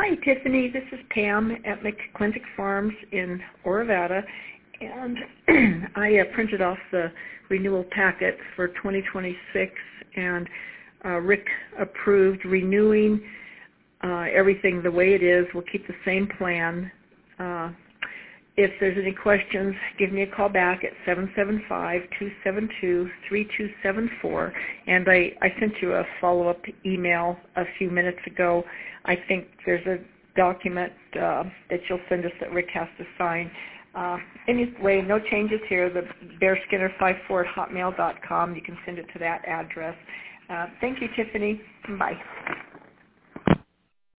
Hi, Tiffany. This is Pam at McClintock Farms in Orovada, and I printed off the renewal packet for 2026, and Rick approved renewing everything the way it is. We'll keep the same plan. If there's any questions, give me a call back at 775-272-3274. And I sent you a follow-up email a few minutes ago. I think there's a document that you'll send us that Rick has to sign. Anyway, no changes here. The bearskinner54@hotmail.com. You can send it to that address. Thank you, Tiffany. Bye.